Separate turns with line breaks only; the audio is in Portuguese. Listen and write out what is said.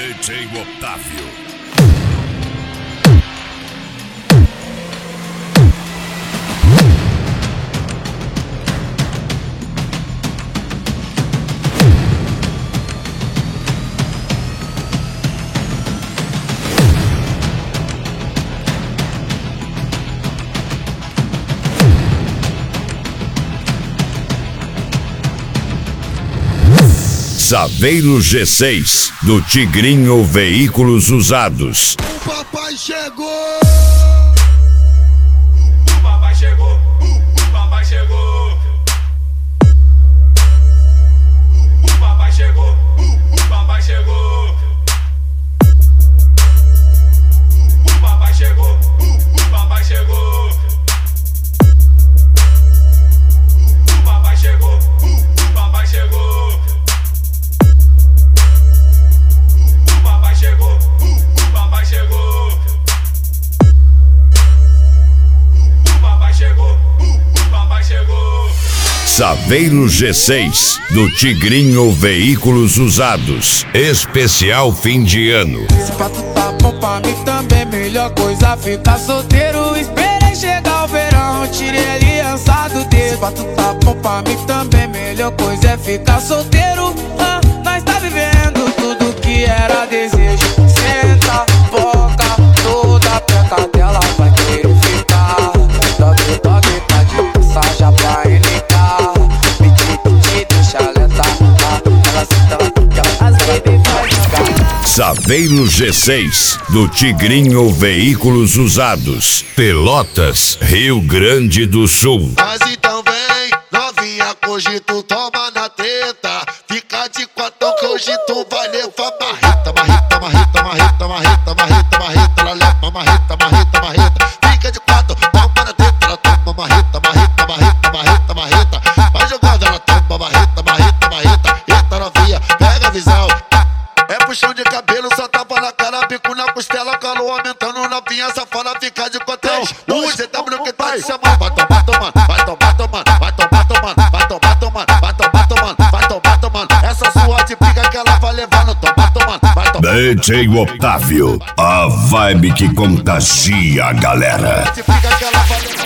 DJ Otávio. Saveiro G6, do Tigrinho Veículos Usados.
O papai chegou!
O papai chegou! O papai chegou! O papai chegou! O papai chegou! O papai chegou! O papai chegou! O papai chegou! O papai chegou!
Saveiro G6, do Tigrinho Veículos Usados. Especial fim de ano.
Se pra tu tá bom pra mim também, melhor coisa ficar solteiro. Esperei chegar o verão, tirei a aliança do dedo. Se pra tu tá bom pra mim também, melhor coisa é ficar solteiro. Nós tá vivendo tudo que era desejo. Senta, boca, toda a peca dela vai querer ficar. Dog, dog, tá de passagem pra NK.
Saveiro G6, do Tigrinho Veículos Usados. Pelotas, Rio Grande do Sul.
Mas então vem, novinha, que hoje tu toma na treta. Fica de quatro que hoje tu vai levar marreta. Marreta, marreta, marreta, marreta, marreta, marreta. Ela leva marreta, marreta, marreta. Fica de quatro, toma na treta. Ela toma marreta, marreta, marreta, marreta, marreta. Vai jogando, ela toma marreta, marreta, marreta. Eita novinha, pega a visão. É puxão de cabelo, só tapa na cara, bico na costela, calor aumentando, novinha safada, fica de cotel. O GW que tá te chamando, vai tomar, tomando, vai tomar, tomando, vai tomar, tomando, vai tomar, tomando, vai tomar, tomando, vai tomar, tomando. Essa sua de pica que ela vai levar no tomar, tomando, vai tomar.
DJ Otávio, a vibe que contagia a galera.
De pica que ela vai levar.